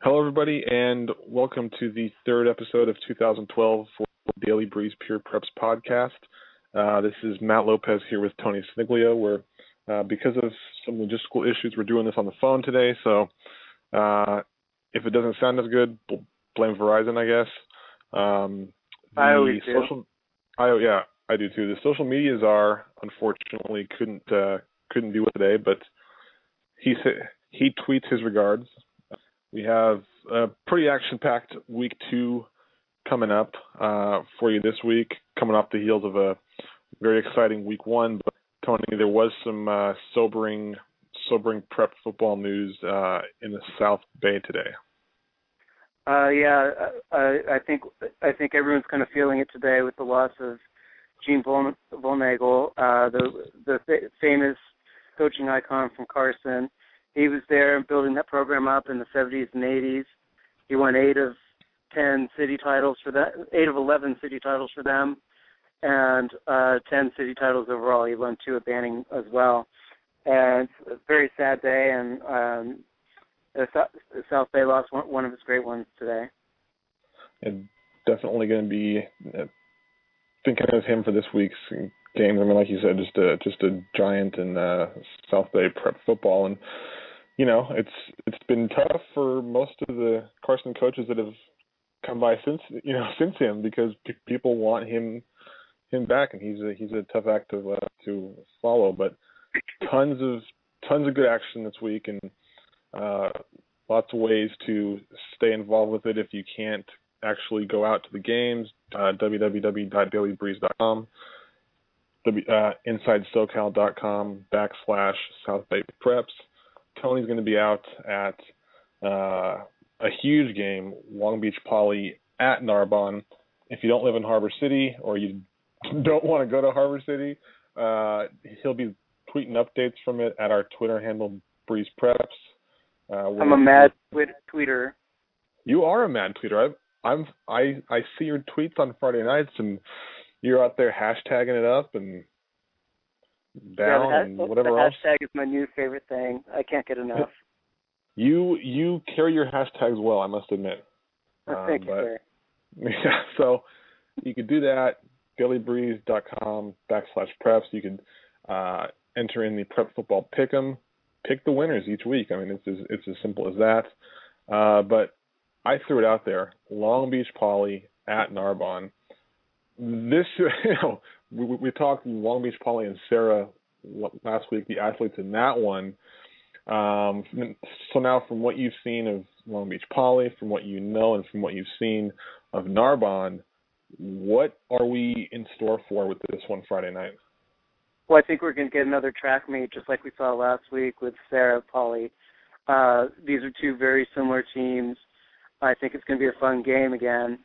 Hello, everybody, and welcome to the third episode of 2012 for Daily Breeze Pure Preps podcast. This is Matt Lopez here with Tony Sniglio. Because of some logistical issues, we're doing this on the phone today, so if it doesn't sound as good, blame Verizon, I guess. I always do. I do too. The social medias unfortunately couldn't do it today, but he tweets his regards. We have a pretty action-packed week 2 coming up for you this week, coming off the heels of a very exciting week 1. But Tony, there was some sobering prep football news in the South Bay today. I think everyone's kind of feeling it today with the loss of Gene Vollnagel, the famous coaching icon from Carson. He was there building that program up in the 70s and 80s. He won 8 of 11 city titles for them, and 10 city titles overall. He won 2 at Banning as well. And it's a very sad day, and South Bay lost one of his great ones today. And definitely going to be thinking of him for this week's games. I mean, like you said, just a giant in South Bay prep football, and you know, it's been tough for most of the Carson coaches that have come by since him, because people want him back, and he's a tough act to follow. But tons of good action this week, and lots of ways to stay involved with it if you can't actually go out to the games. www.dailybreeze.com, InsideSoCal.com/South Bay Preps. Tony's going to be out at a huge game, Long Beach Poly at Narbonne. If you don't live in Harbor City, or you don't want to go to Harbor City, he'll be tweeting updates from it at our Twitter handle, Breeze Preps. I'm a mad tweeter. You are a mad tweeter. I see your tweets on Friday nights, and you're out there hashtagging it up and down and whatever else. The hashtag is my new favorite thing. I can't get enough. You carry your hashtags well, I must admit. Thank you, sir. Yeah, so you could do that, dailybreeze.com/preps. You could enter in the Prep Football Pick'em, pick the winners each week. I mean, it's as simple as that. But I threw it out there, Long Beach Poly at Narbonne. This, we talked Long Beach Poly and Sarah last week, the athletes in that one. So now, from what you've seen of Long Beach Poly, from what you know, and from what you've seen of Narbonne, what are we in store for with this one Friday night? Well, I think we're going to get another track meet, just like we saw last week with Sarah Poly. These are 2 very similar teams. I think it's going to be a fun game again.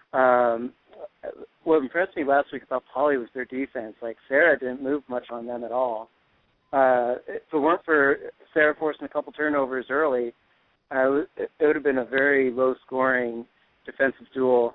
What impressed me last week about Poly was their defense. Like, Sarah didn't move much on them at all. If it weren't for Sarah forcing a couple turnovers early, it would have been a very low-scoring defensive duel.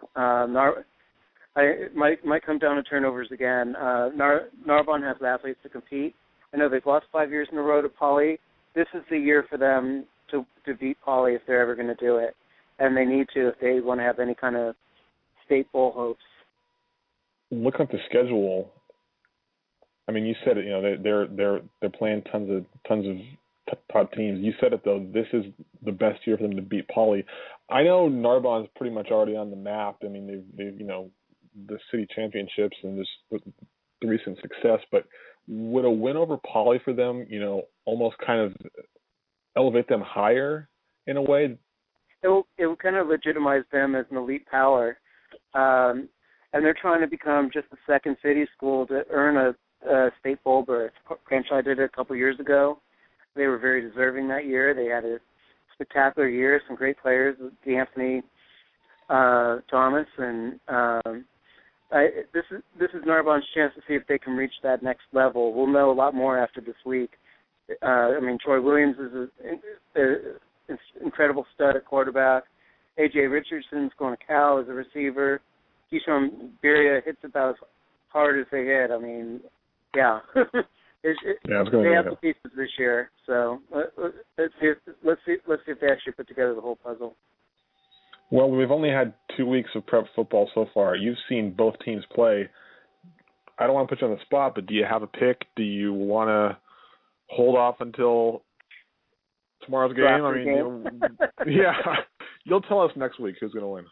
It might come down to turnovers again. Narbonne has the athletes to compete. I know they've lost 5 years in a row to Poly. This is the year for them to beat Poly if they're ever going to do it, and they need to if they want to have any kind of state bowl hopes. Looking at the schedule, I mean, you said it. You know, they're playing tons of top teams. You said it though. This is the best year for them to beat Poly. I know Narbonne's pretty much already on the map. I mean, they've the city championships and just the recent success. But would a win over Poly for them, almost kind of elevate them higher in a way? It will kind of legitimize them as an elite power. And they're trying to become just the second city school to earn a state bowl berth. Crenshaw did it a couple years ago. They were very deserving that year. They had a spectacular year, some great players, D'Anthony Thomas, and this is Narbonne's chance to see if they can reach that next level. We'll know a lot more after this week. Troy Williams is an incredible stud at quarterback. A.J. Richardson's going to Cal as a receiver. Keyshawn Beria hits about as hard as they hit. I mean, yeah. They have the pieces this year. So let's see if they actually put together the whole puzzle. Well, we've only had 2 weeks of prep football so far. You've seen both teams play. I don't want to put you on the spot, but do you have a pick? Do you want to hold off until tomorrow's game? I mean, yeah, you'll tell us next week who's going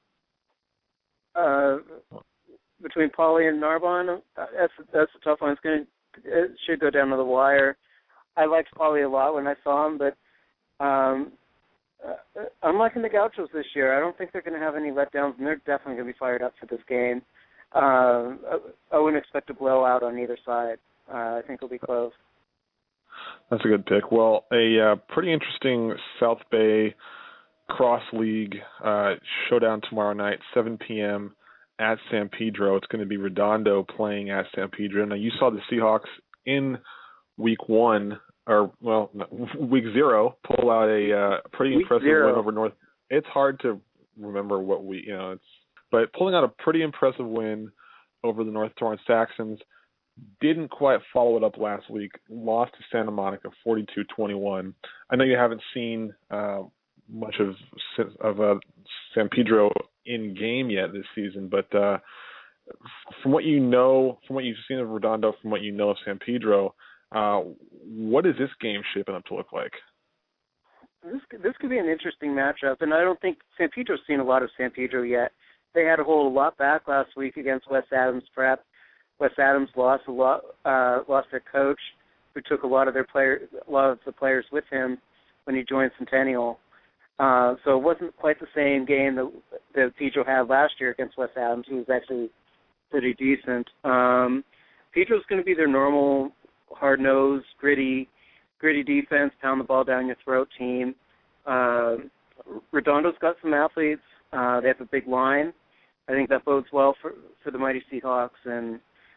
to win. Between Paulie and Narbonne, that's a tough one. It should go down to the wire. I liked Paulie a lot when I saw him, but I'm liking the Gauchos this year. I don't think they're going to have any letdowns, and they're definitely going to be fired up for this game. I wouldn't expect a blowout on either side. I think it'll be close. That's a good pick. Well, a pretty interesting South Bay Cross League showdown tomorrow night, 7 p.m. at San Pedro. It's going to be Redondo playing at San Pedro. Now, you saw the Seahawks in week 1, or, well, week 0, pull out a pretty impressive win over North. It's hard to remember what but pulling out a pretty impressive win over the North Torrance Saxons. Didn't quite follow it up last week. Lost to Santa Monica 42-21. I know you haven't seen much of San Pedro in game yet this season, but from what you know, from what you've seen of Redondo, from what you know of San Pedro, what is this game shaping up to look like? This could be an interesting matchup, and I don't think San Pedro's seen a lot of San Pedro yet. They had to hold a lot back last week against West Adams Prep. West Adams lost their coach, who took a lot of the players with him when he joined Centennial. So it wasn't quite the same game that Pedro had last year against West Adams, who was actually pretty decent. Pedro's going to be their normal, hard-nosed, gritty defense, pound the ball down your throat team. Redondo's got some athletes. They have a big line. I think that bodes well for the mighty Seahawks, and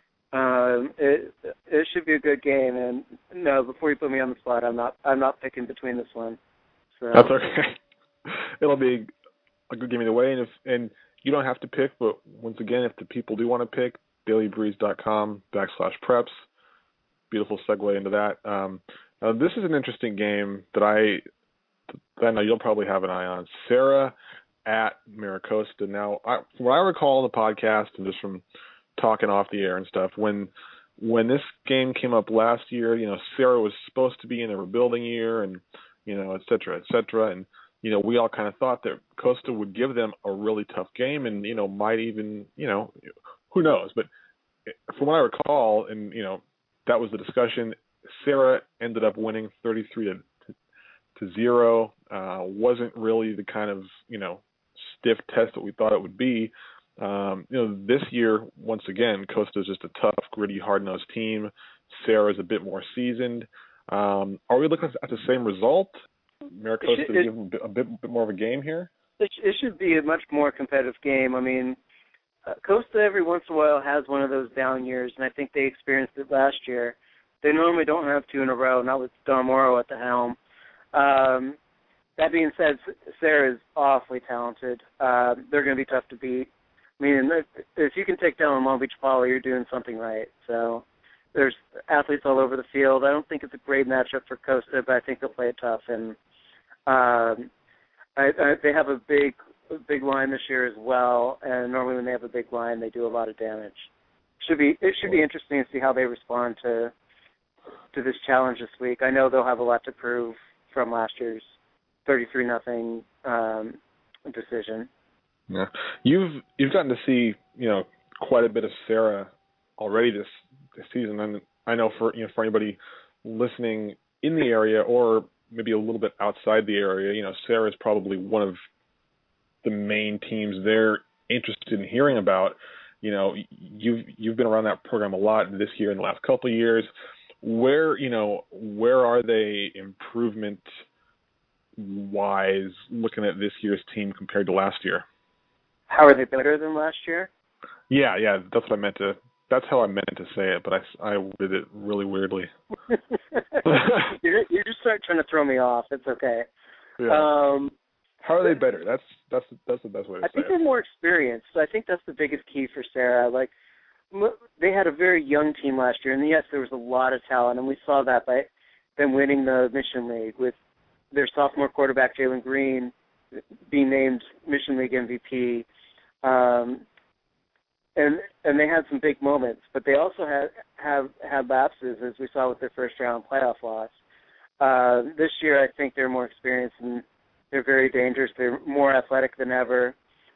it should be a good game. And no, before you put me on the spot, I'm not picking between this one. So. That's okay. It'll be a good game either way, and you don't have to pick. But once again, if the people do want to pick, dailybreeze.com/preps. Beautiful segue into that. Now this is an interesting game that I know you'll probably have an eye on. Serra at Maricosta. Now, from what I recall on the podcast and just from talking off the air and stuff, when this game came up last year, Serra was supposed to be in a rebuilding year and, et cetera, and, we all kind of thought that Costa would give them a really tough game and, might even, who knows. But from what I recall, and, that was the discussion, Serra ended up winning 33-0. Wasn't really the kind of, stiff test that we thought it would be. This year, once again, Costa is just a tough, gritty, hard-nosed team. Serra is a bit more seasoned. Are we looking at the same result? Maricosta give them a bit more of a game here? It should be a much more competitive game. I mean, Costa every once in a while has one of those down years, and I think they experienced it last year. They normally don't have 2 in a row, not with Don Morrow at the helm. That being said, Serra is awfully talented. They're going to be tough to beat. I mean, if you can take down Long Beach Poly, you're doing something right. So there's athletes all over the field. I don't think it's a great matchup for Costa, but I think they'll play it tough. And they have a big line this year as well. And normally when they have a big line, they do a lot of damage. It should be interesting to see how they respond to this challenge this week. I know they'll have a lot to prove from last year's 33-0 decision. Yeah, you've gotten to see quite a bit of Serra already this season, and I know for anybody listening in the area or maybe a little bit outside the area, Serra is probably one of the main teams they're interested in hearing about. You've been around that program a lot this year and the last couple of years. Where are they improvement wise looking at this year's team compared to last year? How are they better than last year? Yeah, that's what I meant to. That's how I meant to say it, but I did it really weirdly. you just start trying to throw me off. It's okay. Yeah. How are they better? That's the best way to say it. I think they're more experienced. I think that's the biggest key for Serra. Like, they had a very young team last year, and yes, there was a lot of talent, and we saw that by them winning the Mission League with their sophomore quarterback, Jalen Green, being named Mission League MVP. And they had some big moments, but they also have had lapses, as we saw with their first round playoff loss. This year, I think they're more experienced and they're very dangerous. They're more athletic than ever.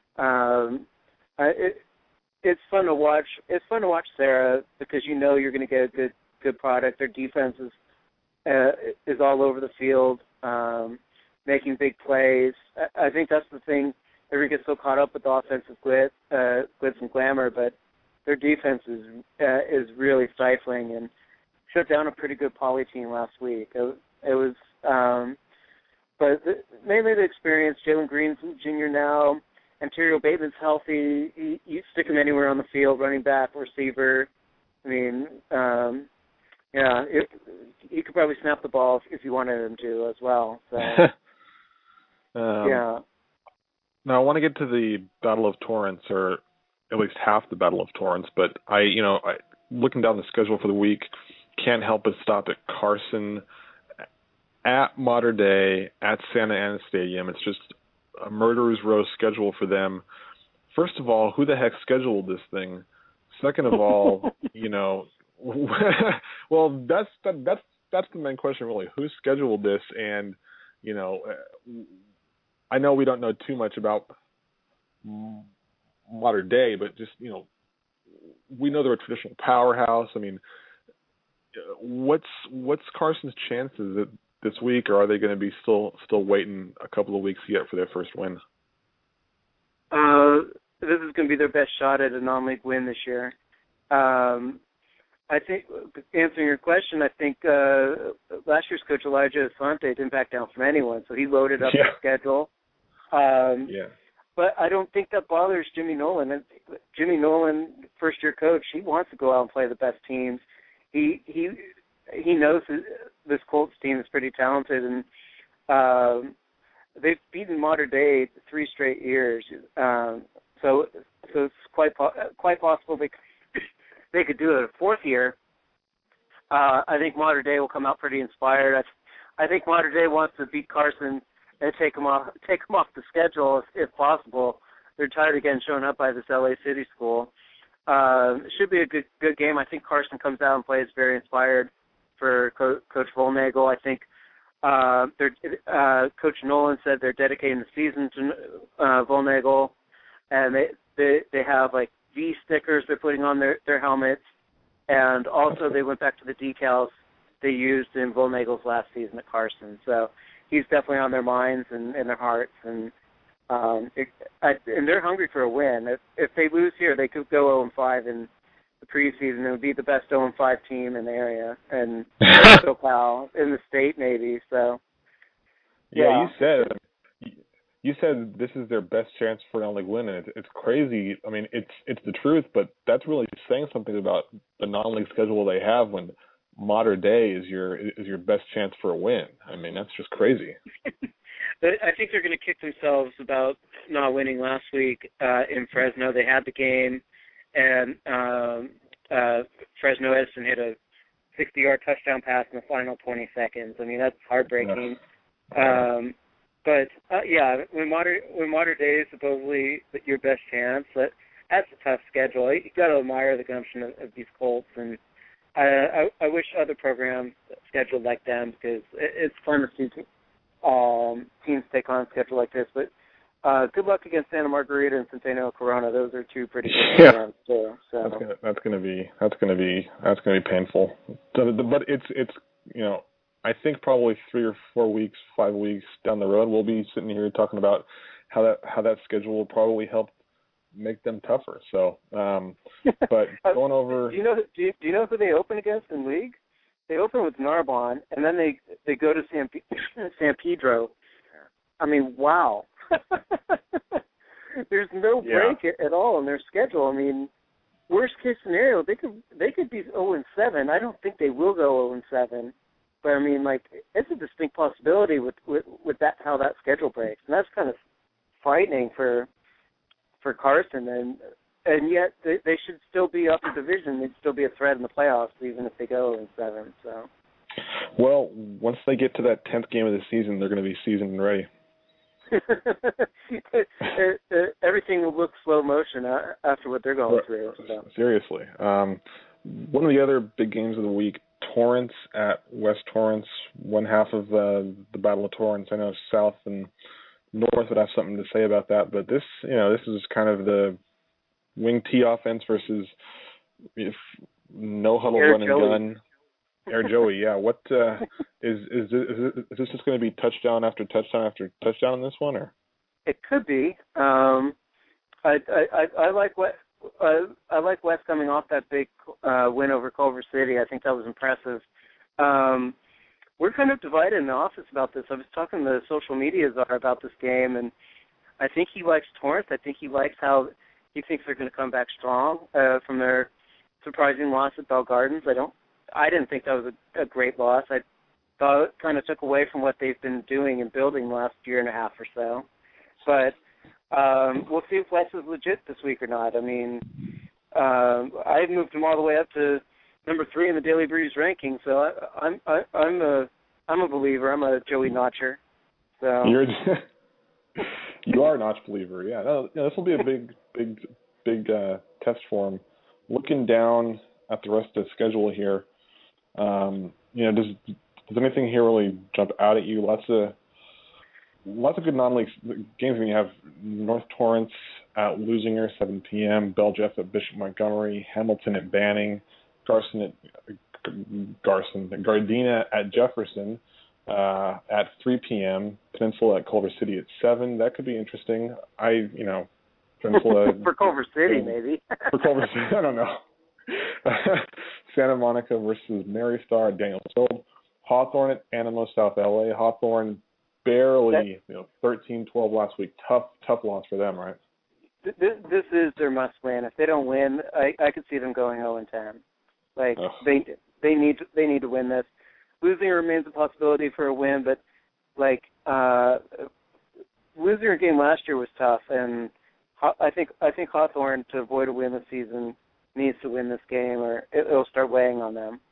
It's fun to watch. It's fun to watch Sarah because you know you're going to get a good product. Their defense is all over the field, making big plays. I think that's the thing. Everybody gets so caught up with the offensive glitz and glamour, but their defense is really stifling and shut down a pretty good Poly team last week. It was, but mainly the experience. Jalen Green's Jr. now. Ontario Bateman's healthy. You stick him anywhere on the field, running back, receiver. I mean, he could probably snap the ball if you wanted him to as well. So, yeah. Now, I want to get to the Battle of Torrance, or at least half the Battle of Torrance, but I looking down the schedule for the week, can't help but stop at Carson, at Mater Dei, at Santa Ana Stadium. It's just a murderer's row schedule for them. First of all, who the heck scheduled this thing? Second of all, well, that's the main question, really. Who scheduled this? And, I know we don't know too much about Mater Dei, but just, we know they're a traditional powerhouse. I mean, what's Carson's chances this week, or are they going to be still waiting a couple of weeks yet for their first win? This is going to be their best shot at a non-league win this year. I think, answering your question, I think last year's coach Elijah Asante didn't back down from anyone, so he loaded up the schedule. But I don't think that bothers Jimmy Nolan. Jimmy Nolan, first-year coach, he wants to go out and play the best teams. He knows this Colts team is pretty talented, and they've beaten Mater Dei 3 straight years. So it's quite possible they could do it a 4th year. I think Mater Dei will come out pretty inspired. I think Mater Dei wants to beat Carson and take them off the schedule if possible. They're tired of getting shown up by this LA City school. It should be a good game. I think Carson comes out and plays very inspired for Coach Volnagel. I think Coach Nolan said they're dedicating the season to Volnagel, and they have like V stickers they're putting on their helmets, and also they went back to the decals they used in Volnagel's last season at Carson. So he's definitely on their minds and in their hearts, and they're hungry for a win. If they lose here, they could go 0-5 in the preseason. It would be the best 0-5 team in the area, and SoCal in the state maybe. So yeah, you said this is their best chance for a non-league win, and it's crazy. I mean, it's the truth, but that's really saying something about the non-league schedule they have when Mater Dei is your best chance for a win. I mean, that's just crazy. I think they're going to kick themselves about not winning last week in Fresno. They had the game, and Fresno Edison hit a 60-yard touchdown pass in the final 20 seconds. I mean, that's heartbreaking. But when Mater Dei is supposedly your best chance, that's a tough schedule. You got to admire the gumption of these Colts, and I wish other programs scheduled like them because it's fun to see teams take on a schedule like this. But good luck against Santa Margarita and Centennial Corona. Those are 2 pretty good programs too. So that's gonna be painful. But it's I think probably 3 or 4 weeks, 5 weeks down the road, we'll be sitting here talking about how that schedule will probably help make them tougher. So, but going over, do you know who they open against in league? They open with Narbonne, and then they go to San Pedro. I mean, wow. There's no break at all in their schedule. I mean, worst case scenario, they could be 0-7. I don't think they will go 0-7. But I mean, like, it's a distinct possibility with that how that schedule breaks, and that's kind of frightening for Carson. And yet they should still be up in division. They'd still be a threat in the playoffs, even if they go 0-7. So. Well, once they get to that 10th game of the season, they're going to be seasoned and ready. Everything will look slow motion after what they're going through. So. Seriously. One of the other big games of the week, Torrance at West Torrance, one half of the Battle of Torrance. I know South and North would have something to say about that, but this is kind of the wing T offense versus if no huddle Air run and Joey. gun. Air Joey, yeah. What is this just going to be touchdown after touchdown after touchdown in this one, or? It could be. I like what. I like West coming off that big win over Culver City. I think that was impressive. We're kind of divided in the office about this. I was talking to the social media czar about this game, and I think he likes Torrance. I think he likes how he thinks they're going to come back strong from their surprising loss at Bell Gardens. I didn't think that was a great loss. I thought it kind of took away from what they've been doing and building the last year and a half or so. But we'll see if West is legit this week or not. I mean, I moved them all the way up to number 3 in the Daily Breeze ranking, so I'm a believer. I'm a Joey Notcher. So you are a Notch believer, yeah. No, this will be a big test for him. Looking down at the rest of the schedule here, does anything here really jump out at you? Lots of good non-league games. When you have North Torrance at Lusinger, 7 p.m., Bell Jeff at Bishop Montgomery, Hamilton at Banning, Gardena at Jefferson at 3 p.m., Peninsula at Culver City at 7. That could be interesting. Peninsula for Culver City, maybe. For Culver City, I don't know. Santa Monica versus Mary Star at Daniels Field. Hawthorne at Animo, South LA. Hawthorne barely, 13-12 last week. Tough loss for them, right? This is their must-win. If they don't win, I could see them going 0-10. Like they need to win this. Losing remains a possibility for a win, but losing a game last year was tough, and I think Hawthorne, to avoid a win this season, needs to win this game, or it'll start weighing on them.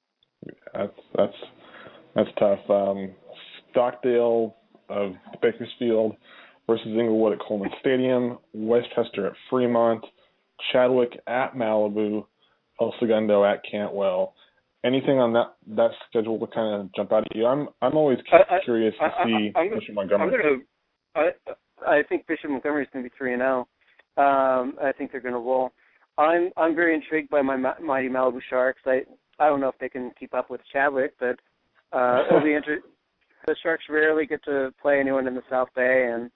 That's tough. Stockdale of Bakersfield versus Inglewood at Coleman Stadium, Westchester at Fremont, Chadwick at Malibu, El Segundo at Cantwell. Anything on that schedule to kind of jump out at you? I'm always curious to see Bishop Montgomery. I think Bishop Montgomery is going to be 3-0. I think they're going to roll. I'm very intrigued by my mighty Malibu Sharks. I don't know if they can keep up with Chadwick, but it'll be interesting. The Sharks rarely get to play anyone in the South Bay, and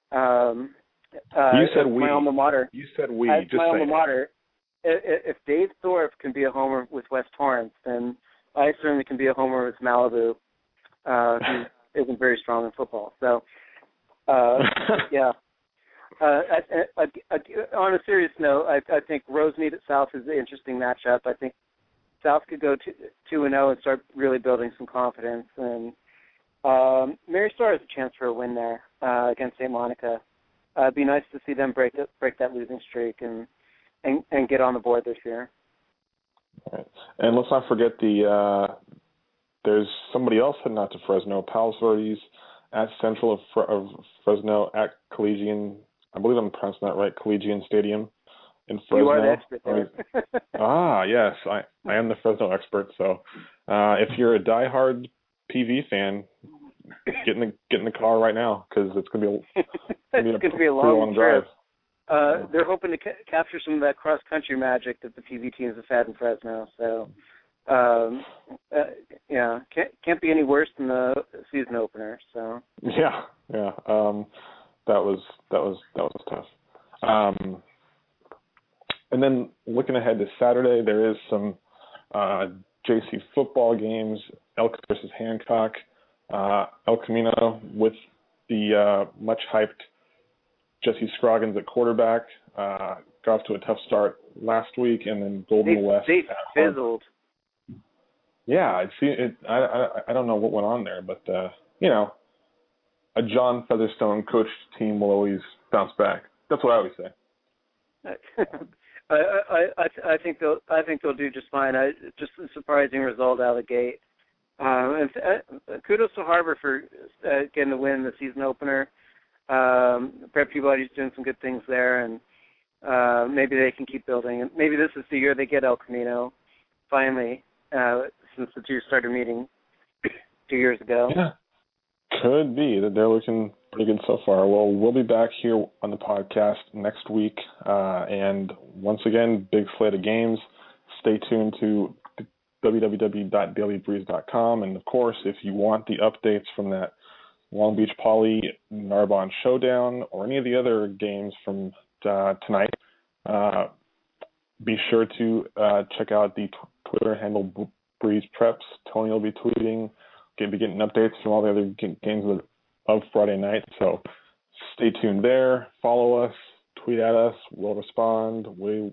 you said we. My alma mater. You said we. Just my alma mater. If Dave Thorpe can be a homer with West Torrance, then I certainly can be a homer with Malibu, who isn't very strong in football. So, yeah. On a serious note, I think Rosemead at South is an interesting matchup. I think South could go 2-0 and start really building some confidence. And Mary Star has a chance for a win there against St. Monica. It'd be nice to see them break that losing streak and get on the board this year. All right. And let's not forget there's somebody else heading out to Fresno, Palos Verdes at Central of Fresno at Collegian. I believe I'm pronouncing that right, Collegian Stadium in Fresno. You are the expert there. Yes, I am the Fresno expert. So if you're a diehard PV fan, get in the car right now because it's going to be a long drive. They're hoping to capture some of that cross-country magic that the PV teams have had in Fresno. So, can't be any worse than the season opener. So. Yeah. That was tough. And then looking ahead to Saturday, there is some JC football games. Elk versus Hancock. El Camino with the much hyped Jesse Scroggins at quarterback. Got off to a tough start last week, and then Golden West. They fizzled. Yeah, I don't know what went on there, but a John Featherstone coached team will always bounce back. That's what I always say. I think they'll do just fine. Just a surprising result out of the gate. And kudos to Harbor for getting the win in the season opener. Prep Peabody's doing some good things there, and maybe they can keep building. And maybe this is the year they get El Camino, finally, since the two started meeting 2 years ago. Yeah, could be that they're looking pretty good so far. Well, we'll be back here on the podcast next week, and once again, big slate of games. Stay tuned to www.dailybreeze.com, and of course, if you want the updates from that Long Beach Poly Narbonne showdown or any of the other games from tonight, be sure to check out the Twitter handle Breeze Preps. Tony will be tweeting, be getting updates from all the other games of Friday night. So stay tuned there. Follow us, tweet at us. We'll respond.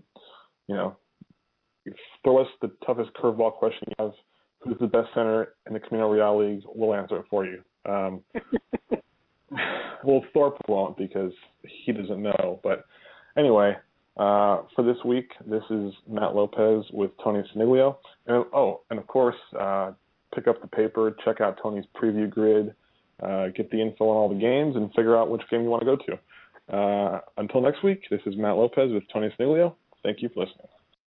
Throw us the toughest curveball question you have. Who's the best center in the Camino Real League? We'll answer it for you. Well, Thorpe won't because he doesn't know. But anyway, for this week, this is Matt Lopez with Tony Siniglio. And of course, pick up the paper, check out Tony's preview grid, get the info on all the games, and figure out which game you want to go to. Until next week, this is Matt Lopez with Tony Siniglio. Thank you for listening.